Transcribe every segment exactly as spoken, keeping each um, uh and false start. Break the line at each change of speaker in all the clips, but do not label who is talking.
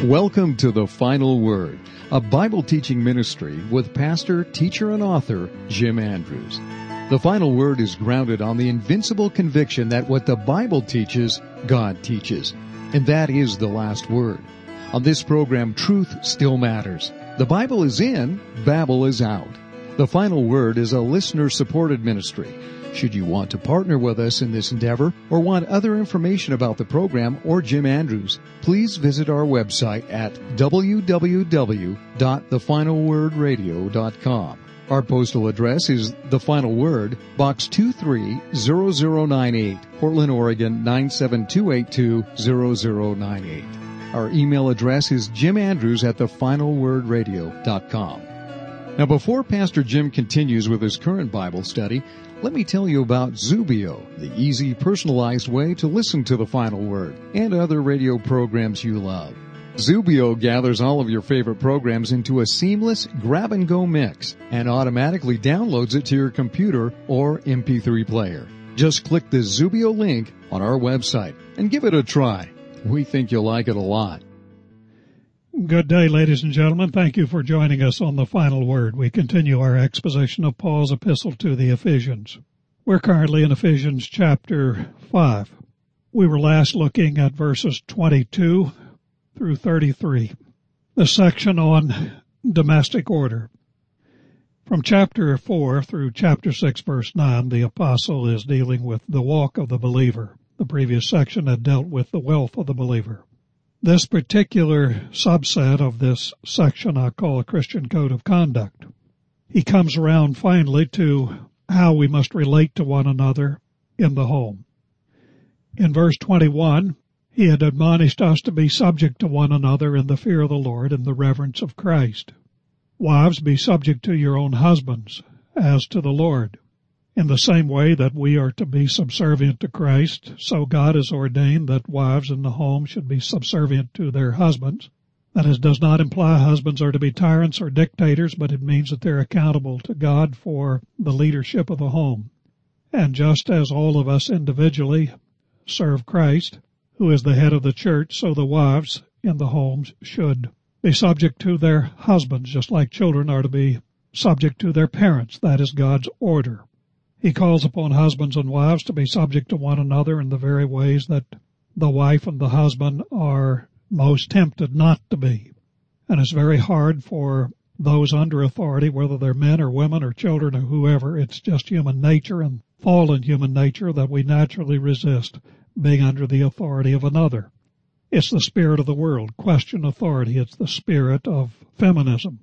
Welcome to The Final Word, a Bible teaching ministry with pastor, teacher, and author Jim Andrews. The Final Word is grounded on the invincible conviction that what the Bible teaches, God teaches. And that is the last word. On this program, truth still matters. The Bible is in, Babel is out. The Final Word is a listener-supported ministry. Should you want to partner with us in this endeavor or want other information about the program or Jim Andrews, please visit our website at w w w dot the final word radio dot com. Our postal address is The Final Word, Box two three zero zero nine eight, Portland, Oregon nine seven two eight two zero zero nine eight. Our email address is jimandrews at the final word radio dot com. Now, before Pastor Jim continues with his current Bible study, let me tell you about Zubio, the easy, personalized way to listen to the Final Word and other radio programs you love. Zubio gathers all of your favorite programs into a seamless grab-and-go mix and automatically downloads it to your computer or M P three player. Just click the Zubio link on our website and give it a try. We think you'll like it a lot.
Good day, ladies and gentlemen. Thank you for joining us on The Final Word. We continue our exposition of Paul's epistle to the Ephesians. We're currently in Ephesians chapter five. We were last looking at verses twenty-two through thirty-three, the section on domestic order. From chapter four through chapter six, verse nine, the apostle is dealing with the walk of the believer. The previous section had dealt with the wealth of the believer. This particular subset of this section I call a Christian code of conduct. He comes around finally to how we must relate to one another in the home. In verse twenty-one, he had admonished us to be subject to one another in the fear of the Lord and the reverence of Christ. Wives, be subject to your own husbands as to the Lord. In the same way that we are to be subservient to Christ, so God has ordained that wives in the home should be subservient to their husbands. That is, does not imply husbands are to be tyrants or dictators, but it means that they're accountable to God for the leadership of the home. And just as all of us individually serve Christ, who is the head of the church, so the wives in the homes should be subject to their husbands, just like children are to be subject to their parents. That is God's order. He calls upon husbands and wives to be subject to one another in the very ways that the wife and the husband are most tempted not to be. And it's very hard for those under authority, whether they're men or women or children or whoever. It's just human nature and fallen human nature that we naturally resist being under the authority of another. It's the spirit of the world. Question authority. It's the spirit of feminism.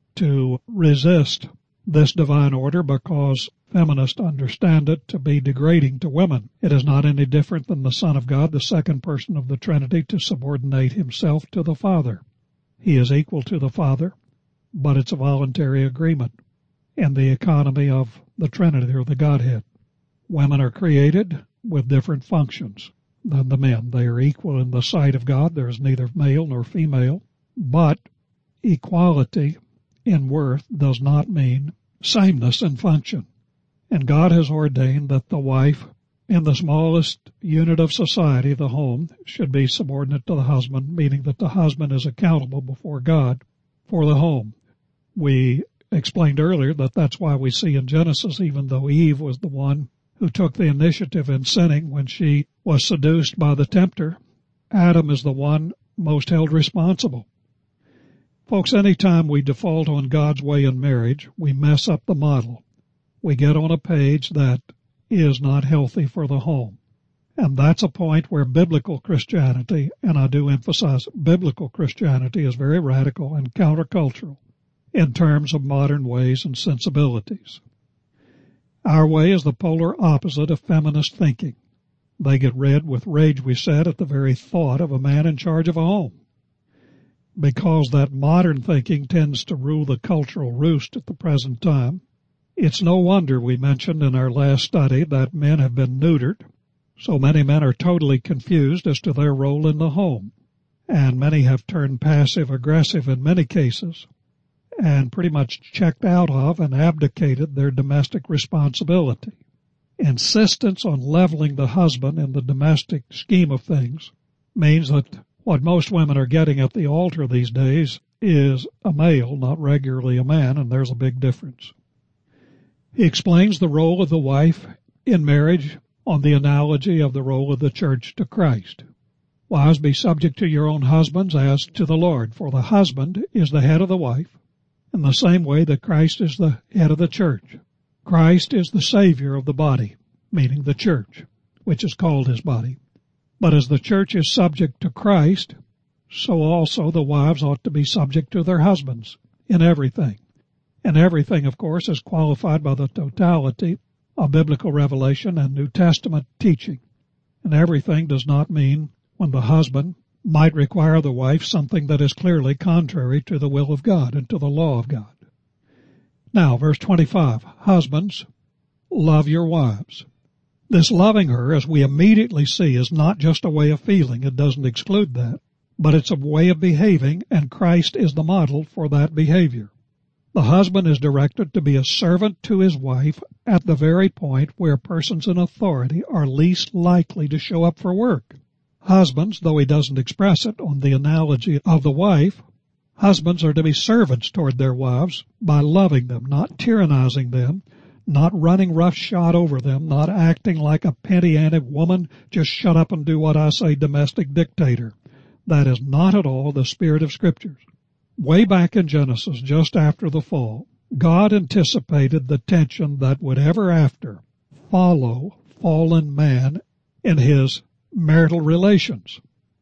To resist this divine order because feminists understand it to be degrading to women. It is not any different than the Son of God, the second person of the Trinity, to subordinate himself to the Father. He is equal to the Father, but it's a voluntary agreement in the economy of the Trinity or the Godhead. Women are created with different functions than the men. They are equal in the sight of God. There is neither male nor female, but equality in worth does not mean sameness in function. And God has ordained that the wife in the smallest unit of society, the home, should be subordinate to the husband, meaning that the husband is accountable before God for the home. We explained earlier that that's why we see in Genesis, even though Eve was the one who took the initiative in sinning when she was seduced by the tempter, Adam is the one most held responsible. Folks, anytime we default on God's way in marriage, we mess up the model. We get on a page that is not healthy for the home. And that's a point where biblical Christianity, and I do emphasize biblical Christianity, is very radical and countercultural in terms of modern ways and sensibilities. Our way is the polar opposite of feminist thinking. They get red with rage, we said, at the very thought of a man in charge of a home. Because that modern thinking tends to rule the cultural roost at the present time, it's no wonder we mentioned in our last study that men have been neutered. So many men are totally confused as to their role in the home, and many have turned passive-aggressive in many cases and pretty much checked out of and abdicated their domestic responsibility. Insistence on leveling the husband in the domestic scheme of things means that What most women are getting at the altar these days is a male, not regularly a man, and there's a big difference. He explains the role of the wife in marriage on the analogy of the role of the church to Christ. Wives, be subject to your own husbands as to the Lord, for the husband is the head of the wife, in the same way that Christ is the head of the church. Christ is the Savior of the body, meaning the church, which is called his body. But as the church is subject to Christ, so also the wives ought to be subject to their husbands in everything. And everything, of course, is qualified by the totality of biblical revelation and New Testament teaching. And everything does not mean when the husband might require the wife something that is clearly contrary to the will of God and to the law of God. Now, verse twenty-five, husbands, love your wives. This loving her, as we immediately see, is not just a way of feeling. It doesn't exclude that. But it's a way of behaving, and Christ is the model for that behavior. The husband is directed to be a servant to his wife at the very point where persons in authority are least likely to show up for work. Husbands, though he doesn't express it on the analogy of the wife, husbands are to be servants toward their wives by loving them, not tyrannizing them, not running roughshod over them, not acting like a penty-ante woman, just shut up and do what I say, domestic dictator. That is not at all the spirit of Scriptures. Way back in Genesis, just after the fall, God anticipated the tension that would ever after follow fallen man in his marital relations.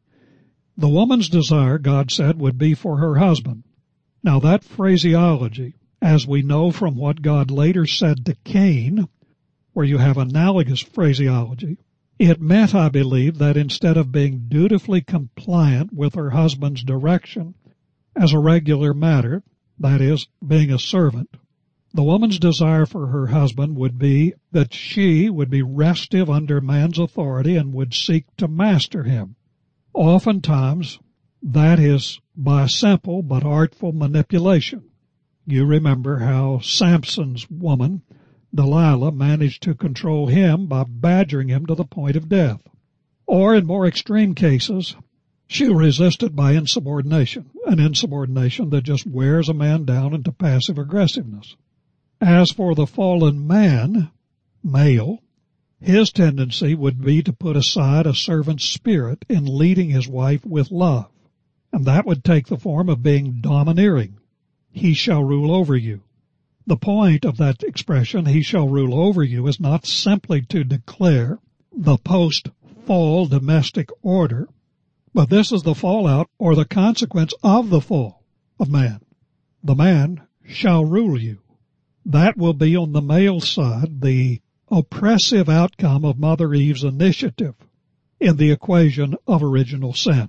The woman's desire, God said, would be for her husband. Now that phraseology, as we know from what God later said to Cain, where you have analogous phraseology, it meant, I believe, that instead of being dutifully compliant with her husband's direction as a regular matter, that is, being a servant, the woman's desire for her husband would be that she would be restive under man's authority and would seek to master him. Oftentimes, that is by simple but artful manipulation. You remember how Samson's woman, Delilah, managed to control him by badgering him to the point of death. Or, in more extreme cases, she resisted by insubordination, an insubordination that just wears a man down into passive aggressiveness. As for the fallen man, male, his tendency would be to put aside a servant's spirit in leading his wife with love, and that would take the form of being domineering. He shall rule over you. The point of that expression, he shall rule over you, is not simply to declare the post-fall domestic order, but this is the fallout or the consequence of the fall of man. The man shall rule you. That will be on the male side the oppressive outcome of Mother Eve's initiative in the equation of original sin.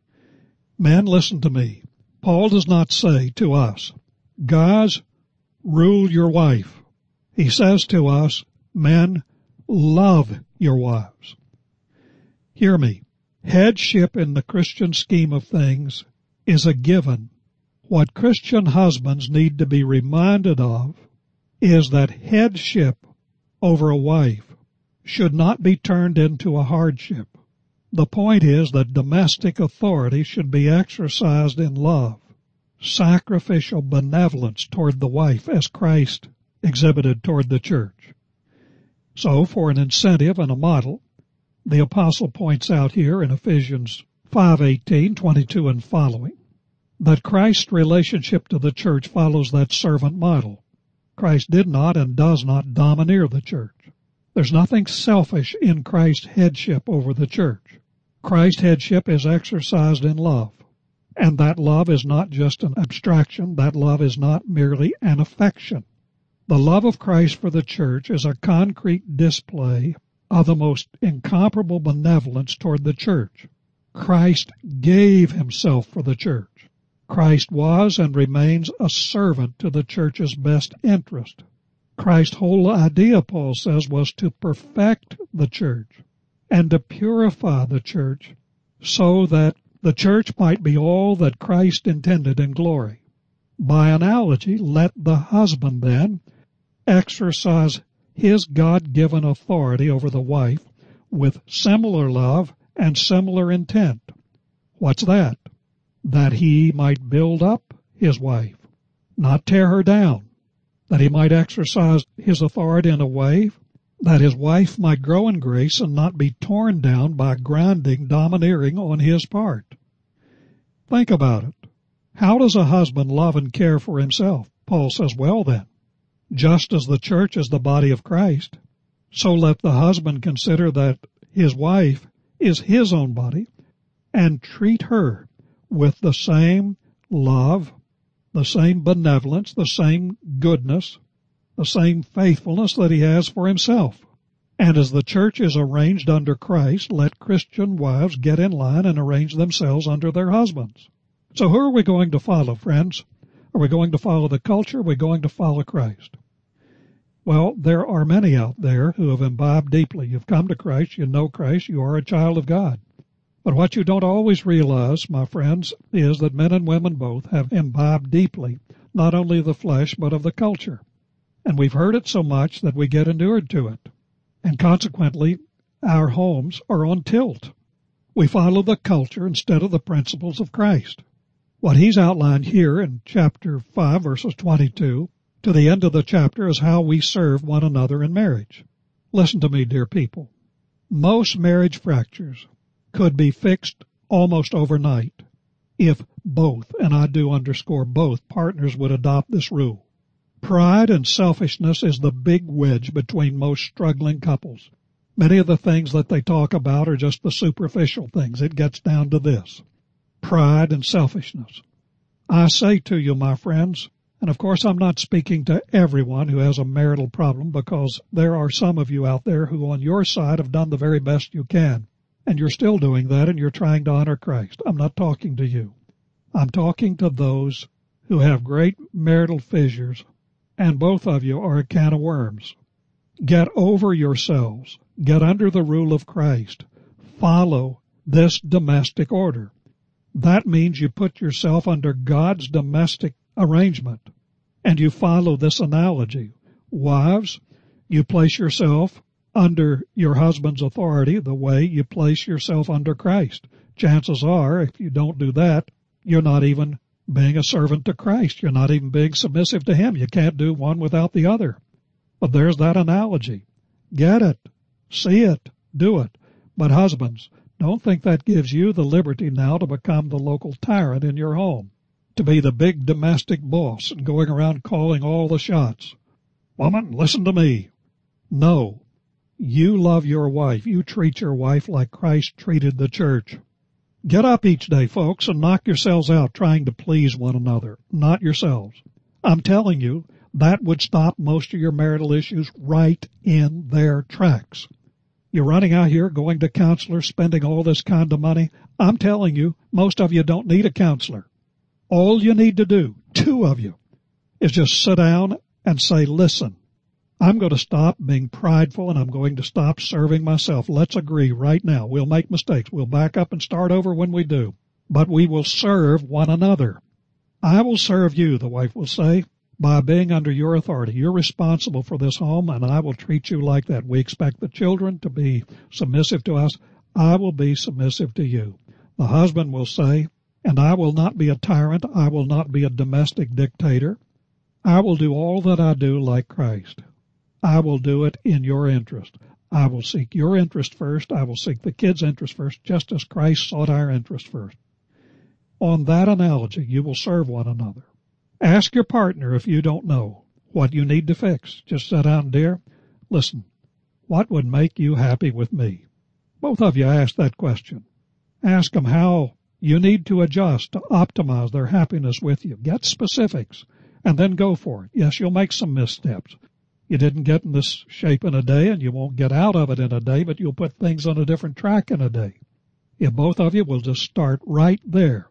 Men, listen to me. Paul does not say to us, guys, rule your wife. He says to us, men, love your wives. Hear me. Headship in the Christian scheme of things is a given. What Christian husbands need to be reminded of is that headship over a wife should not be turned into a hardship. The point is that domestic authority should be exercised in love, sacrificial benevolence toward the wife as Christ exhibited toward the church. So, for an incentive and a model, the apostle points out here in Ephesians five eighteen, twenty-two and following, that Christ's relationship to the church follows that servant model. Christ did not and does not domineer the church. There's nothing selfish in Christ's headship over the church. Christ's headship is exercised in love. And that love is not just an abstraction. That love is not merely an affection. The love of Christ for the church is a concrete display of the most incomparable benevolence toward the church. Christ gave himself for the church. Christ was and remains a servant to the church's best interest. Christ's whole idea, Paul says, was to perfect the church and to purify the church so that the church might be all that Christ intended in glory. By analogy, let the husband then exercise his God-given authority over the wife with similar love and similar intent. What's that? That he might build up his wife, not tear her down, that he might exercise his authority in a way that his wife might grow in grace and not be torn down by grinding, domineering on his part. Think about it. How does a husband love and care for himself? Paul says, well then, just as the church is the body of Christ, so let the husband consider that his wife is his own body and treat her with the same love, the same benevolence, the same goodness, the same faithfulness that he has for himself. And as the church is arranged under Christ, let Christian wives get in line and arrange themselves under their husbands. So who are we going to follow, friends? Are we going to follow the culture? Are we going to follow Christ? Well, there are many out there who have imbibed deeply. You've come to Christ, you know Christ, you are a child of God. But what you don't always realize, my friends, is that men and women both have imbibed deeply, not only of the flesh, but of the culture. And we've heard it so much that we get inured to it. And consequently, our homes are on tilt. We follow the culture instead of the principles of Christ. What he's outlined here in chapter five, verses twenty-two, to the end of the chapter is how we serve one another in marriage. Listen to me, dear people. Most marriage fractures could be fixed almost overnight if both, and I do underscore both, partners would adopt this rule. Pride and selfishness is the big wedge between most struggling couples. Many of the things that they talk about are just the superficial things. It gets down to this: pride and selfishness. I say to you, my friends, and of course I'm not speaking to everyone who has a marital problem, because there are some of you out there who on your side have done the very best you can, and you're still doing that and you're trying to honor Christ. I'm not talking to you. I'm talking to those who have great marital fissures, and both of you are a can of worms. Get over yourselves. Get under the rule of Christ. Follow this domestic order. That means you put yourself under God's domestic arrangement, and you follow this analogy. Wives, you place yourself under your husband's authority the way you place yourself under Christ. Chances are, if you don't do that, you're not even being a servant to Christ. You're not even being submissive to Him. You can't do one without the other. But there's that analogy. Get it. See it. Do it. But husbands, don't think that gives you the liberty now to become the local tyrant in your home, to be the big domestic boss and going around calling all the shots. Woman, listen to me. No. You love your wife. You treat your wife like Christ treated the church. Get up each day, folks, and knock yourselves out trying to please one another, not yourselves. I'm telling you, that would stop most of your marital issues right in their tracks. You're running out here, going to counselors, spending all this kind of money. I'm telling you, most of you don't need a counselor. All you need to do, two of you, is just sit down and say, listen, I'm going to stop being prideful and I'm going to stop serving myself. Let's agree right now. We'll make mistakes. We'll back up and start over when we do. But we will serve one another. I will serve you, the wife will say, by being under your authority. You're responsible for this home, and I will treat you like that. We expect the children to be submissive to us. I will be submissive to you. The husband will say, and I will not be a tyrant. I will not be a domestic dictator. I will do all that I do like Christ. I will do it in your interest. I will seek your interest first. I will seek the kids' interest first, just as Christ sought our interest first. On that analogy, you will serve one another. Ask your partner if you don't know what you need to fix. Just sit down, dear. Listen, what would make you happy with me? Both of you ask that question. Ask them how you need to adjust to optimize their happiness with you. Get specifics, and then go for it. Yes, you'll make some missteps. You didn't get in this shape in a day, and you won't get out of it in a day, but you'll put things on a different track in a day. If both of you will just start right there.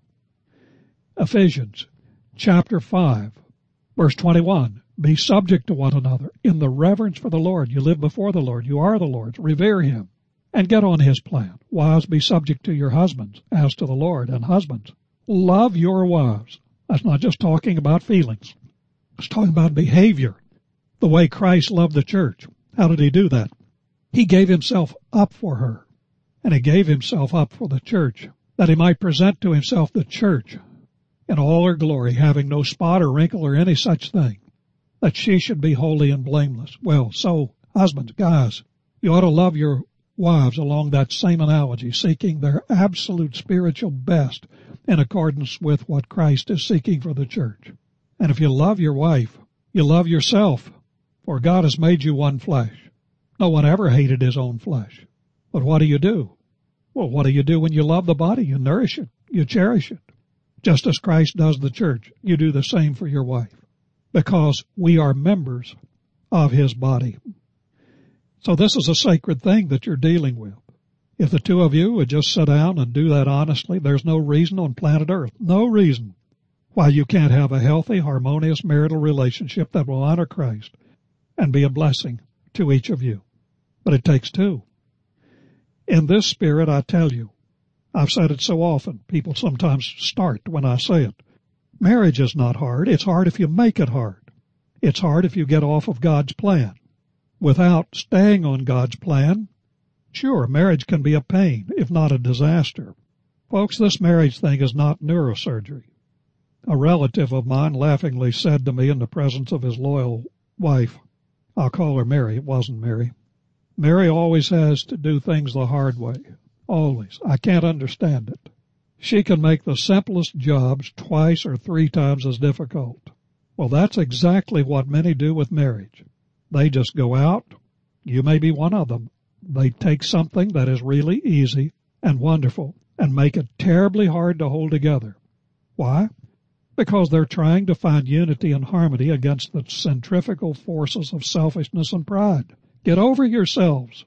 Ephesians chapter five, verse twenty-one. Be subject to one another in the reverence for the Lord. You live before the Lord. You are the Lord's. Revere Him and get on His plan. Wives, be subject to your husbands as to the Lord. And husbands, love your wives. That's not just talking about feelings. It's talking about behavior. The way Christ loved the church. How did He do that? He gave Himself up for her, and He gave Himself up for the church. that he might present to himself the church in all her glory, having no spot or wrinkle or any such thing, that she should be holy and blameless. Well, so, husbands, guys, you ought to love your wives along that same analogy, seeking their absolute spiritual best in accordance with what Christ is seeking for the church. And if you love your wife, you love yourself, for God has made you one flesh. No one ever hated his own flesh. But what do you do? Well, what do you do when you love the body? You nourish it. You cherish it. Just as Christ does the church, you do the same for your wife, because we are members of his body. So this is a sacred thing that you're dealing with. If the two of you would just sit down and do that honestly, there's no reason on planet Earth, no reason why you can't have a healthy, harmonious marital relationship that will honor Christ and be a blessing to each of you. But it takes two. In this spirit, I tell you, I've said it so often, people sometimes start when I say it. Marriage is not hard. It's hard if you make it hard. It's hard if you get off of God's plan. Without staying on God's plan, sure, marriage can be a pain, if not a disaster. Folks, this marriage thing is not neurosurgery. A relative of mine laughingly said to me in the presence of his loyal wife, I'll call her Mary, it wasn't Mary, Mary always has to do things the hard way. Always. I can't understand it. She can make the simplest jobs twice or three times as difficult. Well, that's exactly what many do with marriage. They just go out. You may be one of them. They take something that is really easy and wonderful and make it terribly hard to hold together. Why? Because they're trying to find unity and harmony against the centrifugal forces of selfishness and pride. Get over yourselves.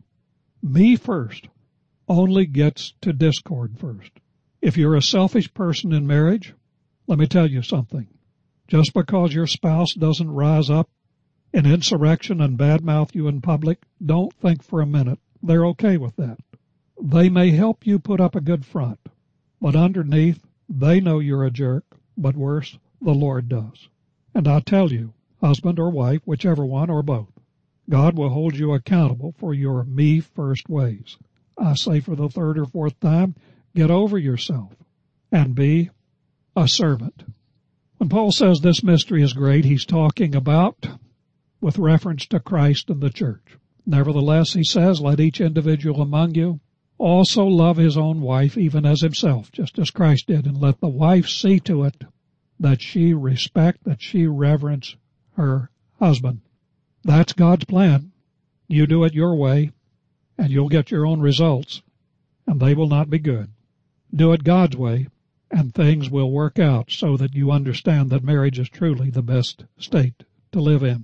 Me first only gets to discord first. If you're a selfish person in marriage, let me tell you something. Just because your spouse doesn't rise up in insurrection and badmouth you in public, don't think for a minute they're okay with that. They may help you put up a good front, but underneath, they know you're a jerk, but worse, the Lord does. And I tell you, husband or wife, whichever one or both, God will hold you accountable for your me-first ways. I say for the third or fourth time, get over yourself and be a servant. When Paul says this mystery is great, he's talking about with reference to Christ and the church. Nevertheless, he says, let each individual among you also love his own wife even as himself, just as Christ did, and let the wife see to it that she respect, that she reverence her husband. That's God's plan. You do it your way, and you'll get your own results, and they will not be good. Do it God's way, and things will work out so that you understand that marriage is truly the best state to live in.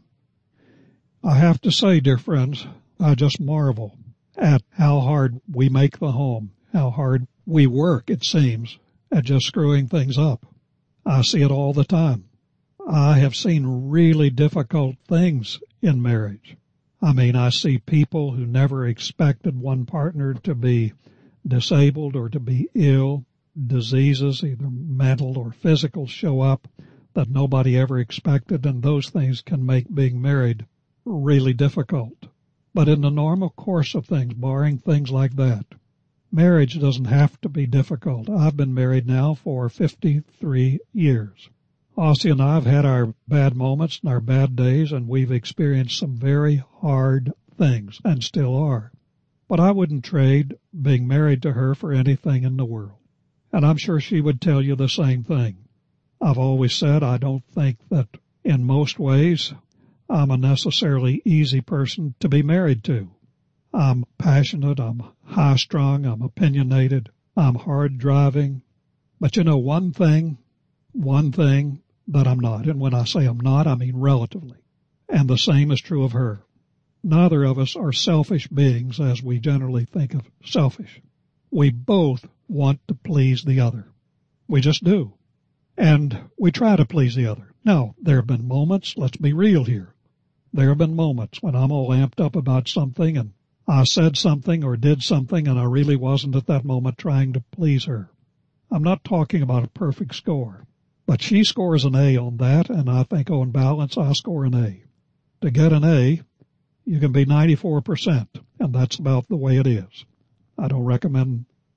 I have to say, dear friends, I just marvel at how hard we make the home, how hard we work, it seems, at just screwing things up. I see it all the time. I have seen really difficult things in marriage. I mean, I see people who never expected one partner to be disabled or to be ill. Diseases, either mental or physical, show up that nobody ever expected, and those things can make being married really difficult. But in the normal course of things, barring things like that, marriage doesn't have to be difficult. I've been married now for fifty-three years. Ossie and I have had our bad moments and our bad days, and we've experienced some very hard things, and still are. But I wouldn't trade being married to her for anything in the world. And I'm sure she would tell you the same thing. I've always said I don't think that in most ways I'm a necessarily easy person to be married to. I'm passionate, I'm high-strung, I'm opinionated, I'm hard-driving. But you know one thing, one thing that I'm not, and when I say I'm not, I mean relatively. And the same is true of her. Neither of us are selfish beings as we generally think of selfish. We both want to please the other. We just do. And we try to please the other. Now, there have been moments, let's be real here. There have been moments when I'm all amped up about something and I said something or did something and I really wasn't at that moment trying to please her. I'm not talking about a perfect score, but she scores an A on that, and I think on balance I score an A. To get an A, you can be ninety-four percent, and that's about the way it is. I don't recommend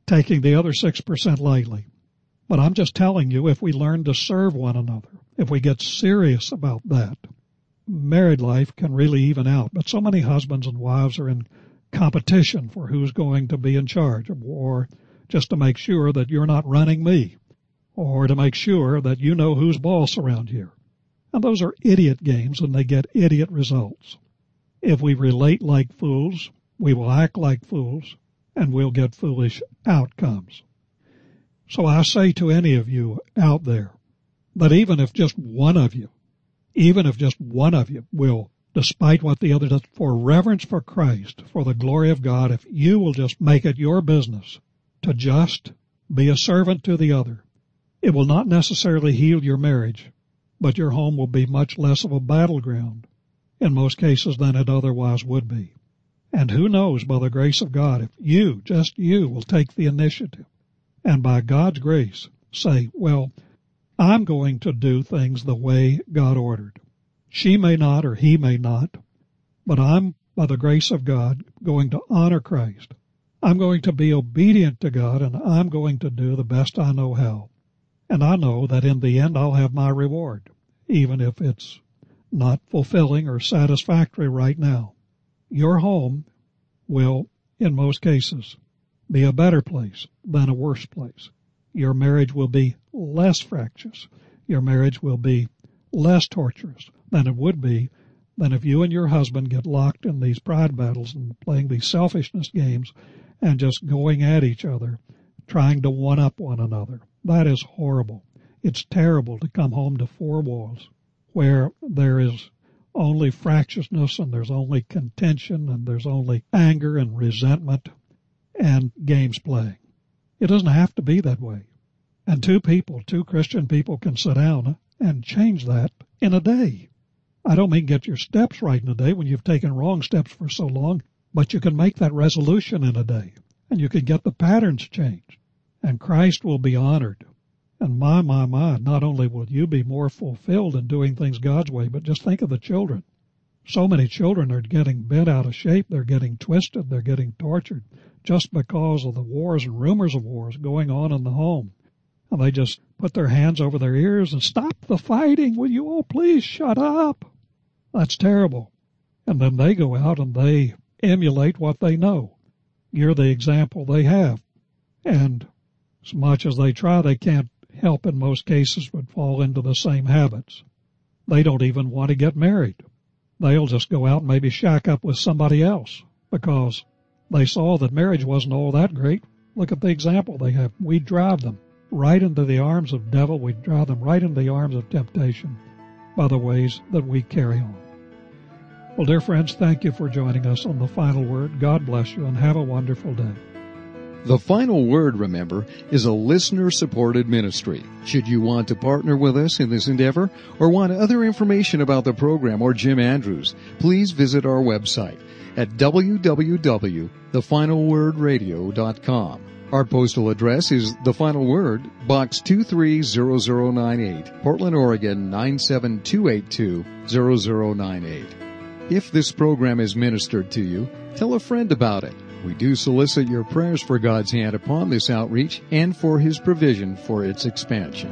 taking the other six percent lightly. But I'm just telling you, if we learn to serve one another, if we get serious about that, married life can really even out. But so many husbands and wives are in competition for who's going to be in charge, or just to make sure that you're not running me, or to make sure that you know who's boss around here. And those are idiot games, and they get idiot results. If we relate like fools, we will act like fools, and we'll get foolish outcomes. So I say to any of you out there that even if just one of you, even if just one of you will, despite what the other does, for reverence for Christ, for the glory of God, if you will just make it your business to just be a servant to the other, it will not necessarily heal your marriage, but your home will be much less of a battleground in most cases than it otherwise would be. And who knows, by the grace of God, if you, just you, will take the initiative and by God's grace say, well, I'm going to do things the way God ordered. She may not or he may not, but I'm, by the grace of God, going to honor Christ. I'm going to be obedient to God, and I'm going to do the best I know how. And I know that in the end I'll have my reward, even if it's not fulfilling or satisfactory right now. Your home will, in most cases, be a better place than a worse place. Your marriage will be less fractious. Your marriage will be less torturous than it would be than if you and your husband get locked in these pride battles and playing these selfishness games and just going at each other, trying to one-up one another. That is horrible. It's terrible to come home to four walls where there is only fractiousness and there's only contention and there's only anger and resentment and games playing. It doesn't have to be that way. And two people, two Christian people, can sit down and change that in a day. I don't mean get your steps right in a day when you've taken wrong steps for so long, but you can make that resolution in a day, and you can get the patterns changed, and Christ will be honored. And my, my, my, not only will you be more fulfilled in doing things God's way, but just think of the children. So many children are getting bent out of shape. They're getting twisted. They're getting tortured just because of the wars and rumors of wars going on in the home. And they just put their hands over their ears and stop the fighting. Will you all please shut up? That's terrible. And then they go out and they emulate what they know. You're the example they have. And as much as they try, they can't help in most cases but fall into the same habits. They don't even want to get married. They'll just go out and maybe shack up with somebody else because they saw that marriage wasn't all that great. Look at the example they have. We drive them right into the arms of devil. We drive them right into the arms of temptation by the ways that we carry on. Well, dear friends, thank you for joining us on The Final Word. God bless you and have a wonderful day.
The Final Word, remember, is a listener-supported ministry. Should you want to partner with us in this endeavor or want other information about the program or Jim Andrews, please visit our website at w w w dot the final word radio dot com. Our postal address is The Final Word, Box two three zero zero nine eight, Portland, Oregon nine seven two eight two zero zero nine eight. If this program is ministered to you, tell a friend about it. We do solicit your prayers for God's hand upon this outreach and for His provision for its expansion.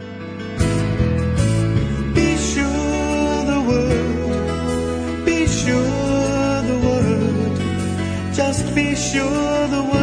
Be sure the Word, be sure the Word, just be sure the Word.